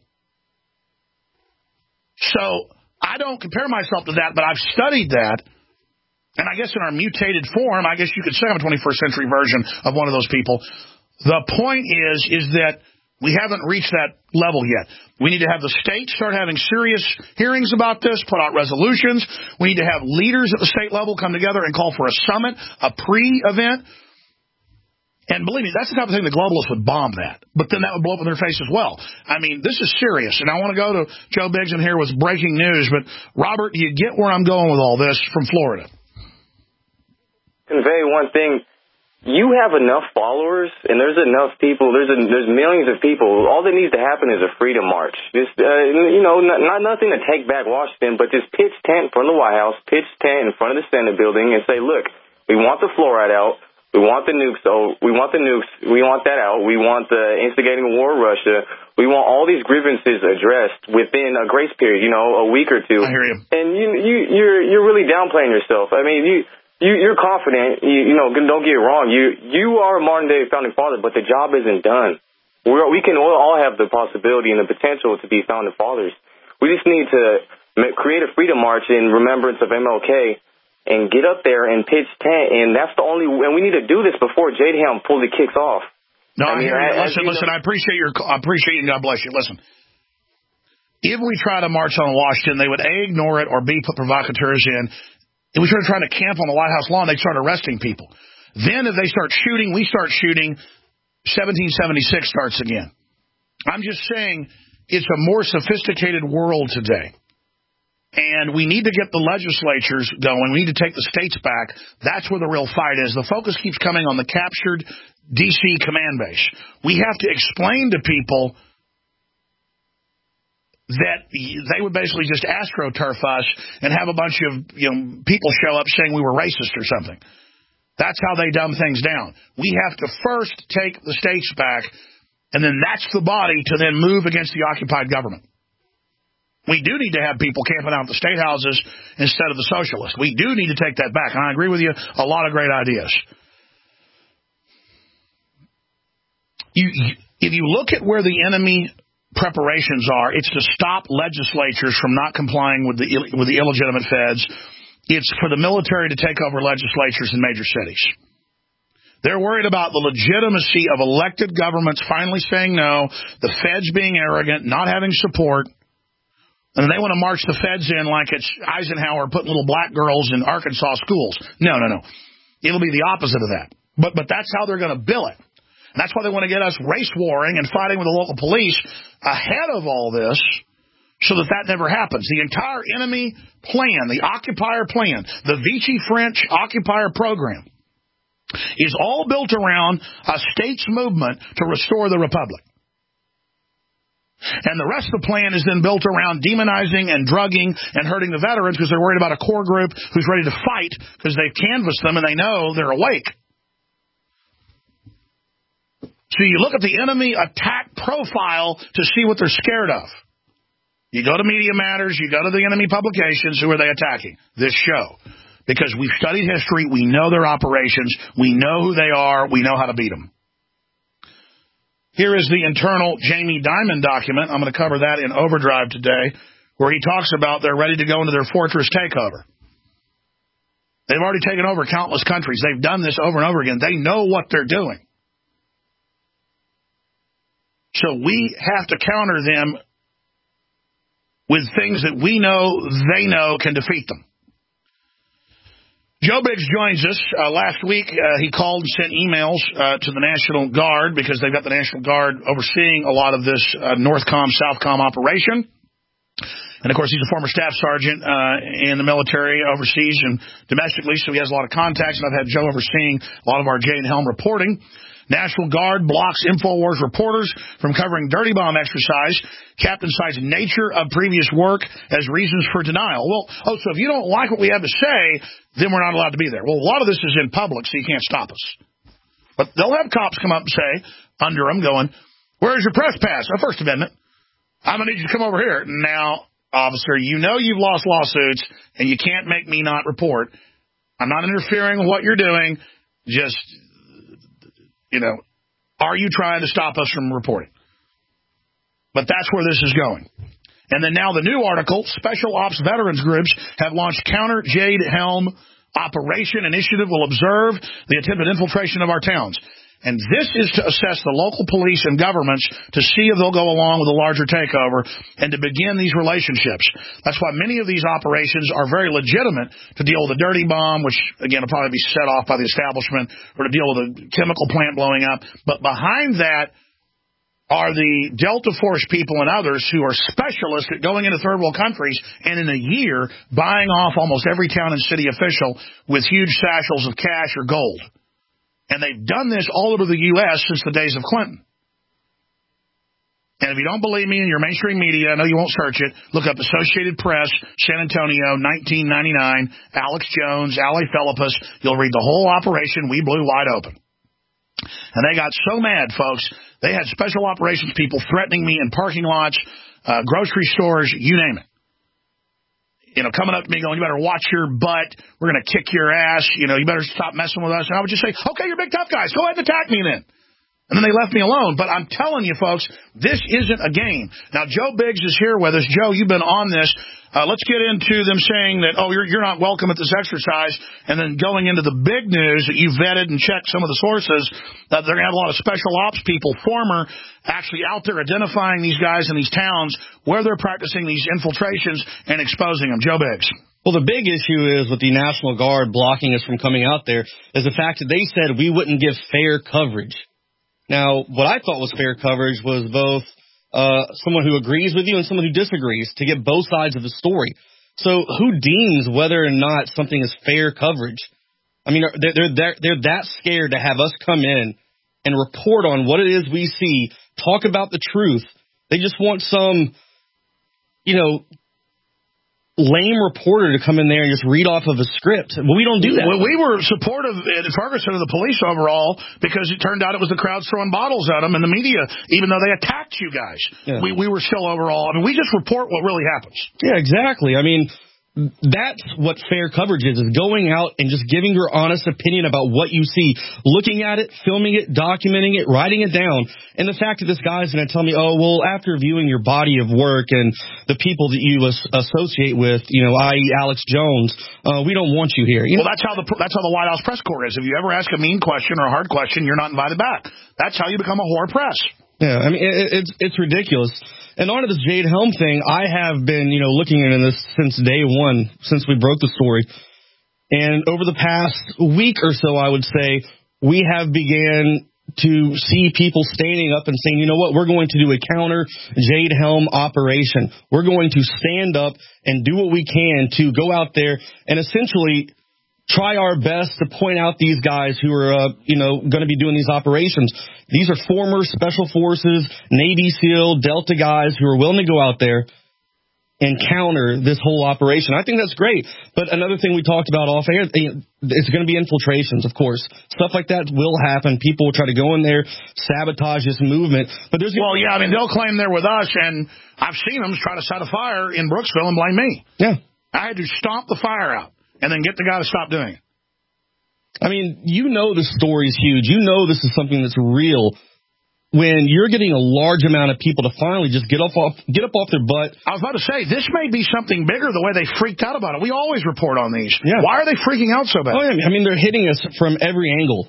So I don't compare myself to that, but I've studied that. And I guess in our mutated form, I guess you could say I'm a 21st century version of one of those people. The point is that we haven't reached that level yet. We need to have the states start having serious hearings about this, put out resolutions. We need to have leaders at the state level come together and call for a summit, a pre-event. And believe me, that's the type of thing the globalists would bomb that. But then that would blow up in their face as well. I mean, this is serious. And I want to go to Joe Biggs in here with breaking news. But, Robert, do you get where I'm going with all this from Florida? Convey one thing. You have enough followers, and there's enough people. There's millions of people. All that needs to happen is a freedom march. Just not nothing to take back Washington, but just pitch tent in front of the White House, pitch tent in front of the Senate building, and say, look, we want the fluoride out. We want the nukes. We want the nukes. We want that out. We want the instigating war in Russia. We want all these grievances addressed within a grace period, a week or two. I hear you. And you're really downplaying yourself. I mean, You're confident. Don't get it wrong. You are a modern day founding father, but the job isn't done. We can all have the possibility and the potential to be founding fathers. We just need to create a freedom march in remembrance of MLK and get up there and pitch tent. And that's the only. And we need to do this before JDM fully kicks off. No, I hear you. Listen. I appreciate you. And God bless you. Listen. If we try to march on Washington, they would A, ignore it, or B, put provocateurs in. If we started trying to camp on the White House lawn, they'd start arresting people. Then if they start shooting, we start shooting, 1776 starts again. I'm just saying it's a more sophisticated world today. And we need to get the legislatures going. We need to take the states back. That's where the real fight is. The focus keeps coming on the captured D.C. command base. We have to explain to people that they would basically just astroturf us and have a bunch of people show up saying we were racist or something. That's how they dumb things down. We have to first take the states back, and then that's the body to then move against the occupied government. We do need to have people camping out at the state houses instead of the socialists. We do need to take that back. And I agree with you, a lot of great ideas. If you look at where the enemy preparations are, it's to stop legislatures from not complying with the illegitimate feds. It's for the military to take over legislatures in major cities. They're worried about the legitimacy of elected governments finally saying no, the feds being arrogant, not having support. And they want to march the feds in like it's Eisenhower putting little black girls in Arkansas schools. No. It'll be the opposite of that. But that's how they're going to bill it. And that's why they want to get us race warring and fighting with the local police ahead of all this so that never happens. The entire enemy plan, the occupier plan, the Vichy French occupier program is all built around a states movement to restore the republic. And the rest of the plan is then built around demonizing and drugging and hurting the veterans because they're worried about a core group who's ready to fight because they've canvassed them and they know they're awake. So you look at the enemy attack profile to see what they're scared of. You go to Media Matters, you go to the enemy publications, who are they attacking? This show. Because we've studied history, we know their operations, we know who they are, we know how to beat them. Here is the internal Jamie Dimon document. I'm going to cover that in Overdrive today, where he talks about they're ready to go into their fortress takeover. They've already taken over countless countries. They've done this over and over again. They know what they're doing. So we have to counter them with things that we know they know can defeat them. Joe Biggs joins us. Last week, he called and sent emails to the National Guard because they've got the National Guard overseeing a lot of this Northcom, Southcom operation. And, of course, he's a former staff sergeant in the military overseas and domestically, so he has a lot of contacts. And I've had Joe overseeing a lot of our Jay and Helm reporting. National Guard blocks InfoWars reporters from covering dirty bomb exercise. Captain cites nature of previous work as reasons for denial. So if you don't like what we have to say, then we're not allowed to be there. Well, a lot of this is in public, so you can't stop us. But they'll have cops come up and say, under them, going, where's your press pass? First Amendment. I'm going to need you to come over here. Now, officer, you know you've lost lawsuits, and you can't make me not report. I'm not interfering with what you're doing. Just... are you trying to stop us from reporting? But that's where this is going. And then now the new article, Special Ops Veterans Groups have launched Counter Jade Helm Operation Initiative will observe the attempted infiltration of our towns. And this is to assess the local police and governments to see if they'll go along with a larger takeover and to begin these relationships. That's why many of these operations are very legitimate to deal with a dirty bomb, which, again, will probably be set off by the establishment, or to deal with a chemical plant blowing up. But behind that are the Delta Force people and others who are specialists at going into third world countries and in a year buying off almost every town and city official with huge satchels of cash or gold. And they've done this all over the U.S. since the days of Clinton. And if you don't believe me in your mainstream media, I know you won't search it, look up Associated Press, San Antonio, 1999, Alex Jones, Ali Philippus. You'll read the whole operation. We blew wide open. And they got so mad, folks, they had special operations people threatening me in parking lots, grocery stores, you name it. Coming up to me going, you better watch your butt. We're going to kick your ass. You better stop messing with us. And I would just say, okay, you're big tough guys. Go ahead and attack me then. And then they left me alone. But I'm telling you, folks, this isn't a game. Now, Joe Biggs is here with us. Joe, you've been on this. Let's get into them saying that, you're not welcome at this exercise, and then going into the big news that you vetted and checked some of the sources, that they're going to have a lot of special ops people, former, actually out there identifying these guys in these towns where they're practicing these infiltrations and exposing them. Joe Biggs. Well, the big issue is with the National Guard blocking us from coming out there is the fact that they said we wouldn't give fair coverage. Now, what I thought was fair coverage was both someone who agrees with you and someone who disagrees to get both sides of the story. So who deems whether or not something is fair coverage? I mean, they're that scared to have us come in and report on what it is we see, talk about the truth. They just want some, lame reporter to come in there and just read off of a script. Well, we don't do that. Well, we were supportive in Ferguson of the police overall because it turned out it was the crowds throwing bottles at them and the media, even though they attacked you guys. Yeah. We were still overall. I mean, we just report what really happens. Yeah, exactly. I mean, that's what fair coverage is going out and just giving your honest opinion about what you see, looking at it, filming it, documenting it, writing it down. And the fact that this guy's going to tell me, oh, well, after viewing your body of work and the people that you associate with, i.e. Alex Jones, we don't want you here. Well, that's how the White House press corps is. If you ever ask a mean question or a hard question, you're not invited back. That's how you become a whore press. Yeah, I mean, it's ridiculous. And on to this Jade Helm thing, I have been, looking into this since day one, since we broke the story. And over the past week or so, I would say, we have began to see people standing up and saying, you know what, we're going to do a counter Jade Helm operation. We're going to stand up and do what we can to go out there and essentially try our best to point out these guys who are, going to be doing these operations. These are former Special Forces, Navy SEAL, Delta guys who are willing to go out there and counter this whole operation. I think that's great. But another thing we talked about off air, it's going to be infiltrations, of course. Stuff like that will happen. People will try to go in there, sabotage this movement. But they'll claim they're with us, and I've seen them try to set a fire in Brooksville and blame me. Yeah. I had to stomp the fire out and then get the guy to stop doing it. I mean, the story's huge. This is something that's real. When you're getting a large amount of people to finally just get up off their butt. I was about to say, this may be something bigger the way they freaked out about it. We always report on these. Yeah. Why are they freaking out so bad? Oh, yeah. I mean, they're hitting us from every angle.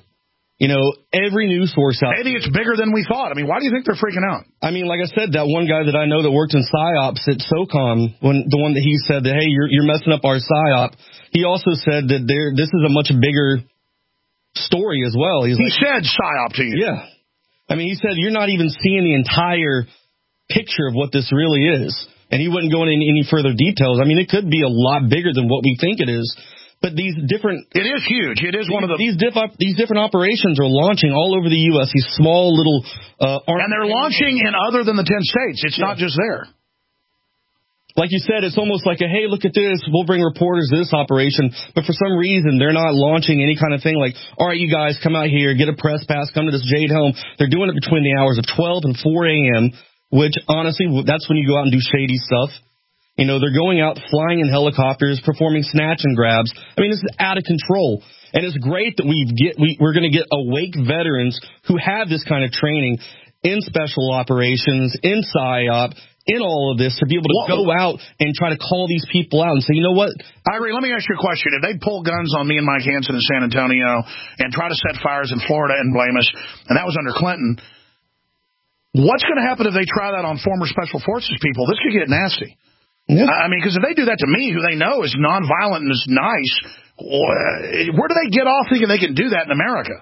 Every news source out. Maybe it's bigger than we thought. I mean, why do you think they're freaking out? I mean, like I said, that one guy that I know that worked in PSYOPs at SOCOM, the one that he said that, hey, you're messing up our PSYOP. He also said that this is a much bigger story as well. He said PSYOP to you. Yeah. I mean, he said you're not even seeing the entire picture of what this really is. And he wouldn't go into any further details. I mean, it could be a lot bigger than what we think it is. But it is huge. It is one of the these different operations are launching all over the U.S. These small little and they're launching in other than the 10 states. It's not just there. Like you said, it's almost like hey, look at this. We'll bring reporters to this operation. But for some reason, they're not launching any kind of thing like, all right, you guys, come out here, get a press pass, come to this Jade Helm. They're doing it between the hours of 12 and 4 a.m., which, honestly, that's when you go out and do shady stuff. They're going out, flying in helicopters, performing snatch and grabs. I mean, this is out of control. And it's great that we're going to get awake veterans who have this kind of training in special operations, in PSYOP, in all of this to be able to go out and try to call these people out and say, you know what? Irene, let me ask you a question. If they pull guns on me and Mike Hansen in San Antonio and try to set fires in Florida and blame us, and that was under Clinton, what's going to happen if they try that on former Special Forces people? This could get nasty. Yeah. I mean, because if they do that to me, who they know is nonviolent and is nice, where do they get off thinking they can do that in America?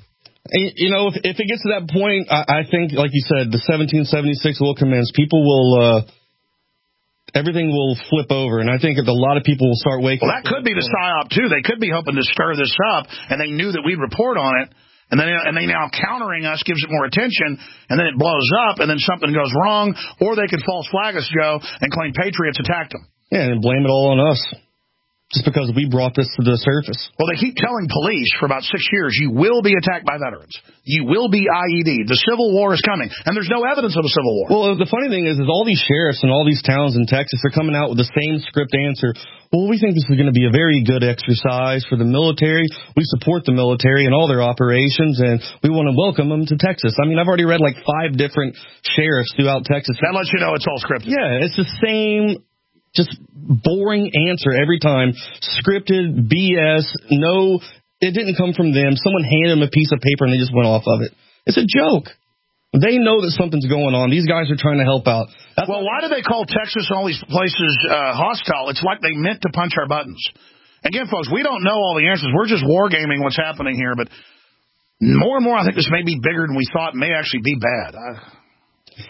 If it gets to that point, I think, like you said, the 1776 will commence. People will, everything will flip over, and I think that a lot of people will start waking up. Well, that could be the PSYOP, too. They could be hoping to stir this up, and they knew that we'd report on it, and they now countering us gives it more attention, and then it blows up, and then something goes wrong, or they could false flag us, Joe, and claim patriots attacked them. Yeah, and blame it all on us. Just because we brought this to the surface. Well, they keep telling police for about 6 years, you will be attacked by veterans. You will be IED. The Civil War is coming. And there's no evidence of a Civil War. Well, the funny thing is all these sheriffs in all these towns in Texas are coming out with the same script answer. Well, we think this is going to be a very good exercise for the military. We support the military and all their operations, and we want to welcome them to Texas. I mean, I've already read like 5 different sheriffs throughout Texas. That lets you know it's all scripted. Yeah, it's the same just boring answer every time. Scripted, BS, no, it didn't come from them. Someone handed them a piece of paper and they just went off of it. It's a joke. They know that something's going on. These guys are trying to help out. Well, why do they call Texas and all these places hostile? It's like they meant to punch our buttons. Again, folks, we don't know all the answers. We're just wargaming what's happening here. But more and more, I think this may be bigger than we thought and may actually be bad.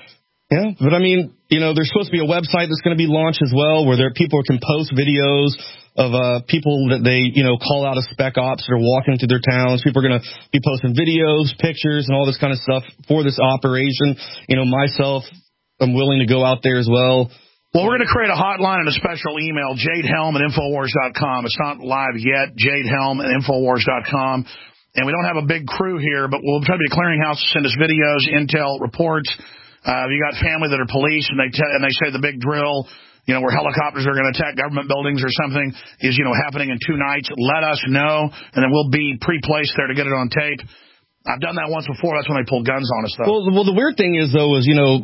Yeah, but I mean, there's supposed to be a website that's going to be launched as well where people can post videos of people that they, call out as spec ops that are walking through their towns. People are going to be posting videos, pictures, and all this kind of stuff for this operation. Myself, I'm willing to go out there as well. Well, we're going to create a hotline and a special email, jadehelm@infowars.com. It's not live yet, jadehelm@infowars.com. And we don't have a big crew here, but we'll try to be a clearinghouse to send us videos, intel, reports. If you got family that are police and they say the big drill, where helicopters are going to attack government buildings or something is, happening in 2 nights, let us know, and then we'll be pre-placed there to get it on tape. I've done that once before. That's when they pulled guns on us, though. Well, the weird thing is, though, is,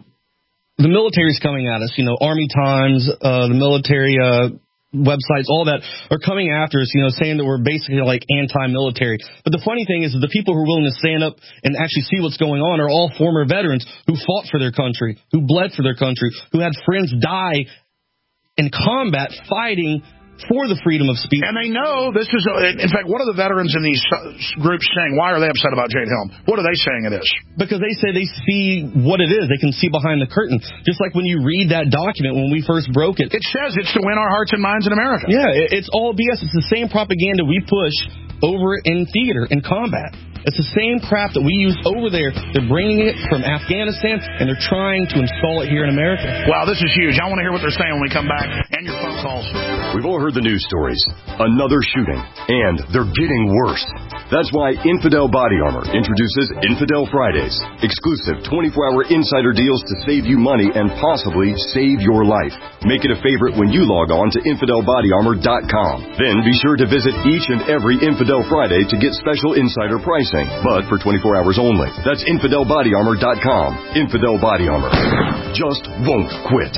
the military's coming at us. Army Times, the military websites, all that are coming after us, saying that we're basically like anti-military. But the funny thing is that the people who are willing to stand up and actually see what's going on are all former veterans who fought for their country, who bled for their country, who had friends die in combat fighting for the freedom of speech. And they know this is, in fact, what are the veterans in these groups saying? Why are they upset about Jade Helm? What are they saying it is? Because they say they see what it is. They can see behind the curtain. Just like when you read that document when we first broke it. It says it's to win our hearts and minds in America. Yeah, it's all BS. It's the same propaganda we push over in theater, in combat. It's the same crap that we use over there. They're bringing it from Afghanistan, and they're trying to install it here in America. Wow, this is huge. I want to hear what they're saying when we come back, and your phone calls. We've all heard the news stories. Another shooting, and they're getting worse. That's why Infidel Body Armor introduces Infidel Fridays, exclusive 24-hour insider deals to save you money and possibly save your life. Make it a favorite when you log on to InfidelBodyArmor.com. Then be sure to visit each and every Infidel Friday to get special insider pricing, but for 24 hours only. That's InfidelBodyArmor.com. Infidel Body Armor just won't quit.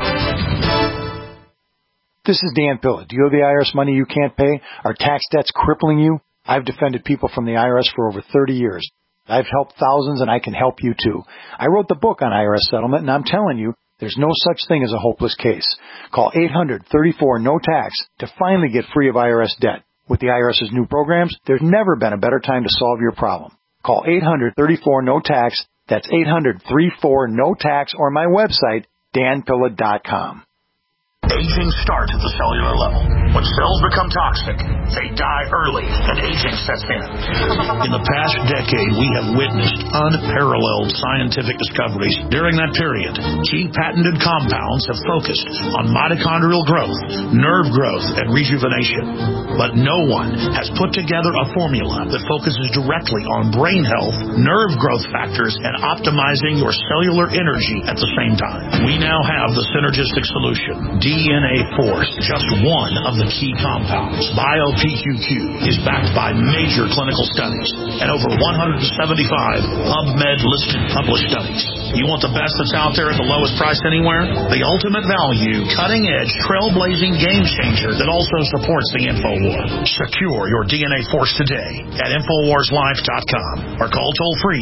This is Dan Pilla. Do you owe the IRS money you can't pay? Are tax debts crippling you? I've defended people from the IRS for over 30 years. I've helped thousands, and I can help you too. I wrote the book on IRS settlement, and I'm telling you, there's no such thing as a hopeless case. Call 800-34-NO-TAX to finally get free of IRS debt. With the IRS's new programs, there's never been a better time to solve your problem. Call 800-34-NO-TAX. That's 800-34-NO-TAX, or my website, danpilla.com. Aging starts at the cellular level. When cells become toxic, they die early and aging sets in. In the past decade, we have witnessed unparalleled scientific discoveries. During that period, key patented compounds have focused on mitochondrial growth, nerve growth, and rejuvenation. But no one has put together a formula that focuses directly on brain health, nerve growth factors, and optimizing your cellular energy at the same time. We now have the synergistic solution, DNA Force, just one of the key compounds. BioPQQ is backed by major clinical studies and over 175 PubMed-listed published studies. You want the best that's out there at the lowest price anywhere? The ultimate value, cutting-edge, trailblazing game changer that also supports the InfoWar. Secure your DNA Force today at InfoWarsLife.com or call toll-free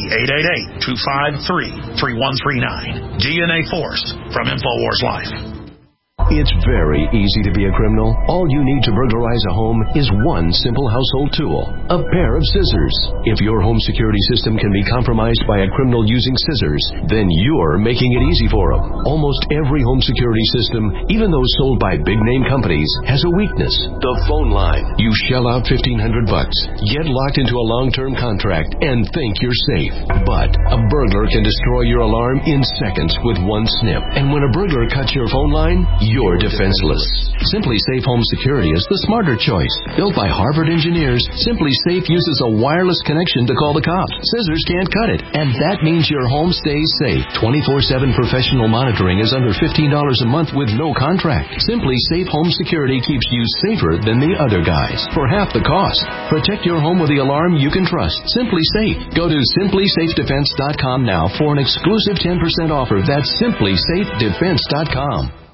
888-253-3139. DNA Force from InfoWars Life. It's very easy to be a criminal. All you need to burglarize a home is one simple household tool, a pair of scissors. If your home security system can be compromised by a criminal using scissors, then you're making it easy for them. Almost every home security system, even those sold by big-name companies, has a weakness, the phone line. You shell out $1,500, get locked into a long-term contract, and think you're safe. But a burglar can destroy your alarm in seconds with one snip. And when a burglar cuts your phone line, you're defenseless. Simply Safe Home Security is the smarter choice. Built by Harvard engineers, Simply Safe uses a wireless connection to call the cops. Scissors can't cut it, and that means your home stays safe. 24/7 professional monitoring is under $15 a month with no contract. Simply Safe Home Security keeps you safer than the other guys for half the cost. Protect your home with the alarm you can trust. Simply Safe. Go to simplysafedefense.com now for an exclusive 10% offer. That's simplysafedefense.com.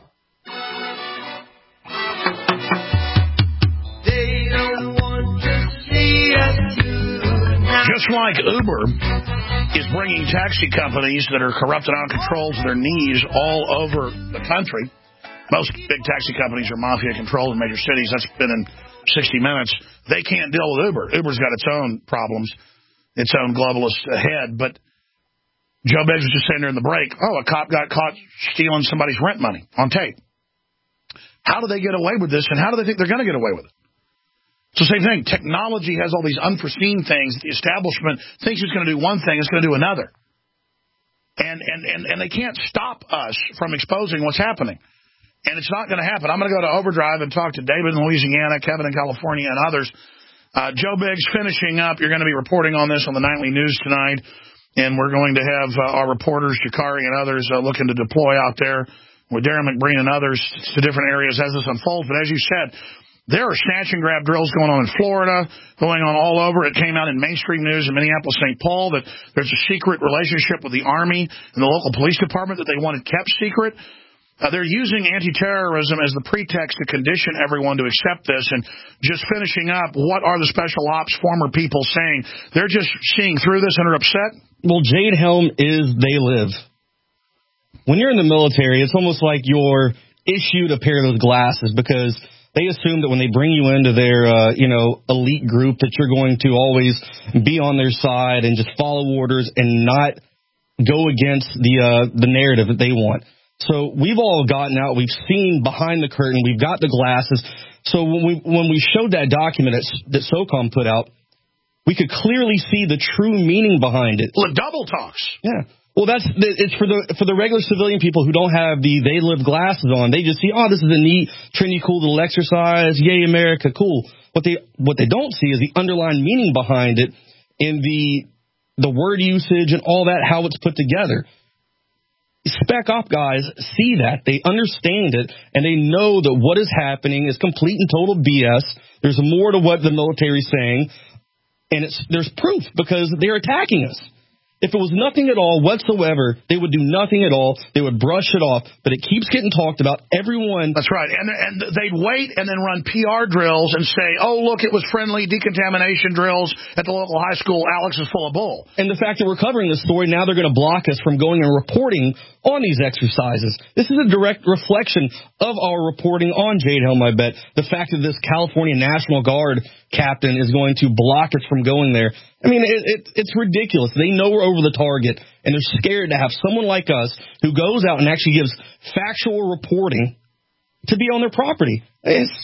Just like Uber is bringing taxi companies that are corrupt and out of control to their knees all over the country. Most big taxi companies are mafia-controlled in major cities. That's been in 60 Minutes. They can't deal with Uber. Uber's got its own problems, its own globalist head. But Joe Biggs was just saying during the break, a cop got caught stealing somebody's rent money on tape. How do they get away with this, and how do they think they're going to get away with it? It's the same thing. Technology has all these unforeseen things. The establishment thinks it's going to do one thing, it's going to do another. And they can't stop us from exposing what's happening. And it's not going to happen. I'm going to go to Overdrive and talk to David in Louisiana, Kevin in California, and others. Joe Biggs finishing up. You're going to be reporting on this on the Nightly News tonight. And we're going to have our reporters, Jakari and others, looking to deploy out there with Darren McBreen and others to different areas as this unfolds. But as you said, there are snatch and grab drills going on in Florida, going on all over. It came out in mainstream news in Minneapolis, St. Paul, that there's a secret relationship with the Army and the local police department that they wanted kept secret. They're using anti-terrorism as the pretext to condition everyone to accept this. And just finishing up, what are the special ops former people saying? They're just seeing through this and are upset? Well, Jade Helm is they live. When you're in the military, it's almost like you're issued a pair of those glasses because they assume that when they bring you into their, elite group that you're going to always be on their side and just follow orders and not go against the narrative that they want. So we've all gotten out. We've seen behind the curtain. We've got the glasses. So when we showed that document that SOCOM put out, we could clearly see the true meaning behind it. Well, double talks. Yeah. Well, it's for the regular civilian people who don't have the They Live glasses on. They just see, this is a neat, trendy, cool little exercise. Yay, America, cool. What they don't see is the underlying meaning behind it and the word usage and all that, how it's put together. Spec Op guys see that. They understand it, and they know that what is happening is complete and total BS. There's more to what the military is saying. And there's proof because they're attacking us. If it was nothing at all whatsoever, they would do nothing at all. They would brush it off. But it keeps getting talked about. Everyone. That's right. And they'd wait and then run PR drills and say, look, it was friendly decontamination drills at the local high school. Alex is full of bull. And the fact that we're covering this story, now they're going to block us from going and reporting on these exercises. This is a direct reflection of our reporting on Jade Helm, I bet. The fact that this California National Guard captain is going to block us from going there. I mean, it's ridiculous. They know we're over the target, and they're scared to have someone like us who goes out and actually gives factual reporting to be on their property. This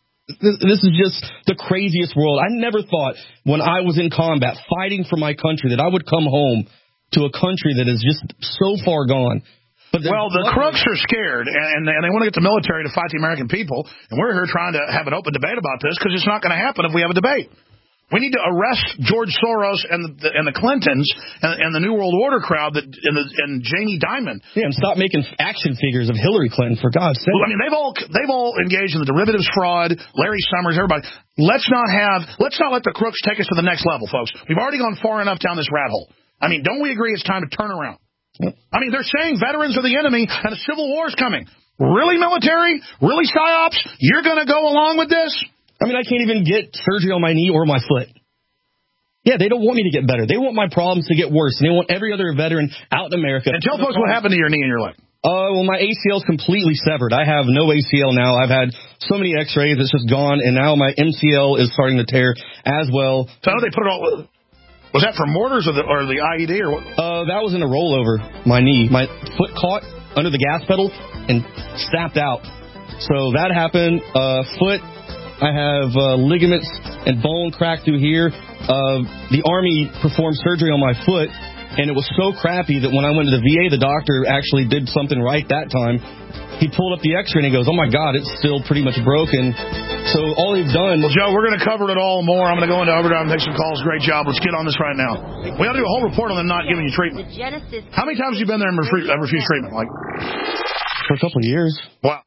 is just the craziest world. I never thought when I was in combat fighting for my country that I would come home to a country that is just so far gone. The crooks are scared, and they want to get the military to fight the American people, and we're here trying to have an open debate about this because it's not going to happen if we have a debate. We need to arrest George Soros and the Clintons and the New World Order crowd and Jamie Dimon. Yeah, and stop making action figures of Hillary Clinton, for God's sake. Well, I mean, they've all engaged in the derivatives fraud. Larry Summers, everybody. Let's not let the crooks take us to the next level, folks. We've already gone far enough down this rat hole. I mean, don't we agree it's time to turn around? I mean, they're saying veterans are the enemy and a civil war is coming. Really, military? Really, PSYOPs? You're going to go along with this? I mean, I can't even get surgery on my knee or my foot. Yeah, they don't want me to get better. They want my problems to get worse, and they want every other veteran out in America. And tell folks what happened to your knee and your leg. Well, my ACL is completely severed. I have no ACL now. I've had so many x-rays, it's just gone, and now my MCL is starting to tear as well. So how did they put it all... Was that from mortars or the IED or what? That was in a rollover, my knee. My foot caught under the gas pedal and snapped out. So that happened. Foot, I have ligaments and bone cracked through here. The Army performed surgery on my foot, and it was so crappy that when I went to the VA, the doctor actually did something right that time. He pulled up the x-ray and he goes, oh, my God, it's still pretty much broken. So all they've done... Well, Joe, we're going to cover it all more. I'm going to go into Overdrive and take some calls. Great job. Let's get on this right now. We ought to do a whole report on them not giving you treatment. How many times have you been there and refused treatment? For a couple of years. Wow.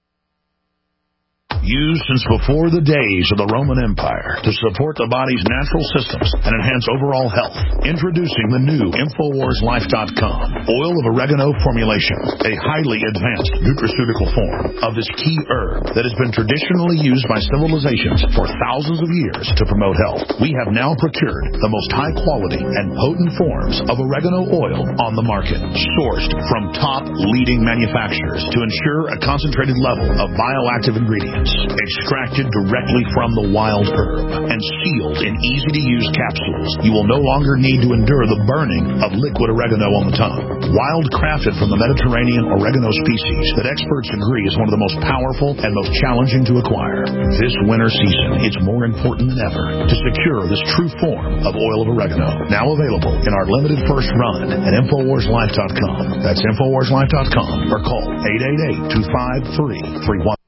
Used since before the days of the Roman Empire to support the body's natural systems and enhance overall health. Introducing the new InfoWarsLife.com Oil of Oregano formulation, a highly advanced nutraceutical form of this key herb that has been traditionally used by civilizations for thousands of years to promote health. We have now procured the most high quality and potent forms of oregano oil on the market, sourced from top leading manufacturers to ensure a concentrated level of bioactive ingredients extracted directly from the wild herb and sealed in easy-to-use capsules. You will no longer need to endure the burning of liquid oregano on the tongue. Wild crafted from the Mediterranean oregano species that experts agree is one of the most powerful and most challenging to acquire. This winter season, it's more important than ever to secure this true form of oil of oregano. Now available in our limited first run at InfoWarsLife.com. That's InfoWarsLife.com or call 888-253-31.